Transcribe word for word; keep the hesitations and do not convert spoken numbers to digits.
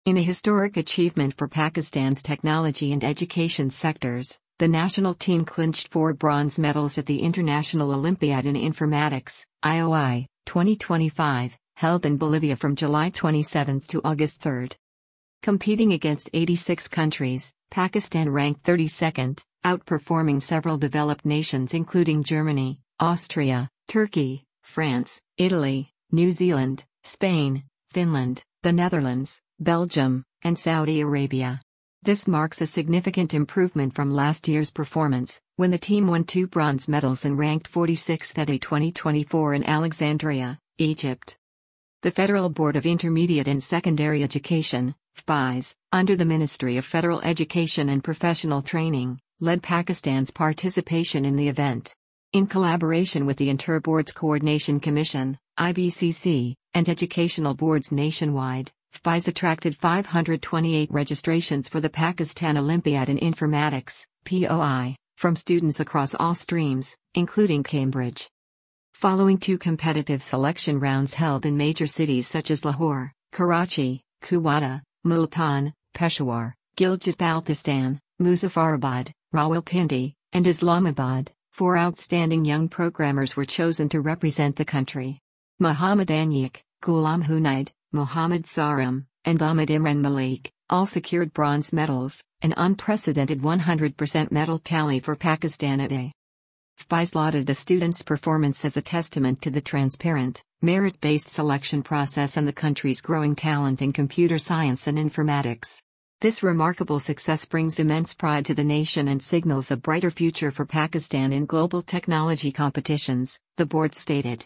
In a historic achievement for Pakistan's technology and education sectors, the national team clinched four bronze medals at the International Olympiad in Informatics, I O I, twenty twenty-five, held in Bolivia from July twenty-seventh to August third. Competing against eighty-six countries, Pakistan ranked thirty-second, outperforming several developed nations including Germany, Austria, Turkey, France, Italy, New Zealand, Spain, Finland, the Netherlands, Belgium, and Saudi Arabia. This marks a significant improvement from last year's performance, when the team won two bronze medals and ranked forty-sixth at A twenty twenty-four in Alexandria, Egypt. The Federal Board of Intermediate and Secondary Education, F B I S, under the Ministry of Federal Education and Professional Training, led Pakistan's participation in the event. In collaboration with the Inter-Boards Coordination Commission, I B C C, and educational boards nationwide, F B I S attracted five hundred twenty-eight registrations for the Pakistan Olympiad in Informatics, P O I, from students across all streams, including Cambridge. Following two competitive selection rounds held in major cities such as Lahore, Karachi, Quetta, Multan, Peshawar, Gilgit-Baltistan, Muzaffarabad, Rawalpindi, and Islamabad, four outstanding young programmers were chosen to represent the country. Muhammad Anyak, Ghulam Hunaid, Mohammad Saram, and Ahmad Imran Malik, all secured bronze medals, an unprecedented one hundred percent medal tally for Pakistan at A. F B I S lauded the students' performance as a testament to the transparent, merit-based selection process and the country's growing talent in computer science and informatics. This remarkable success brings immense pride to the nation and signals a brighter future for Pakistan in global technology competitions, the board stated.